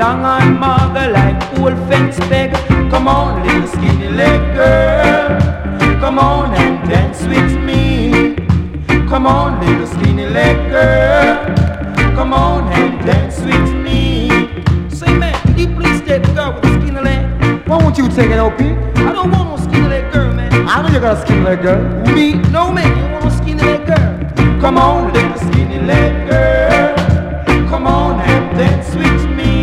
long and mager like old fence peg. Come on, little skinny leg girl. Come on and dance with me. Come on, little skinny leg girl. Come on and dance with me. Say man, can you please take the girl with the skinny leg? Why won't you take it, OP? I don't want no skinny leg girl, man. I know you got a skinny leg girl. Me? No man, you want no skinny leg girl. Come on, little skinny leg girl. Come on and dance with me.